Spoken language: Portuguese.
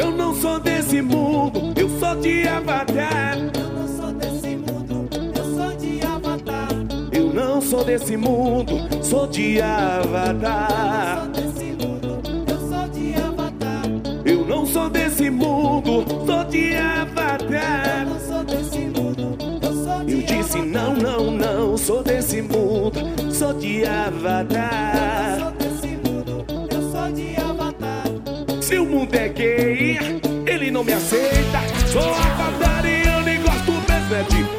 Eu não sou desse mundo, eu sou de Avatar. Eu não sou desse mundo, eu sou de Avatar. Eu não sou desse mundo, sou de Avatar. Eu não sou desse mundo, sou de Avatar. Eu não sou desse mundo, sou de Avatar. Eu sou de Eu disse não, não, não, sou desse mundo, sou de Avatar. Eu sou desse mundo, eu sou de Avatar. Se o mundo é gay, ele não me aceita. Sou Avatar e eu nem gosto mesmo é de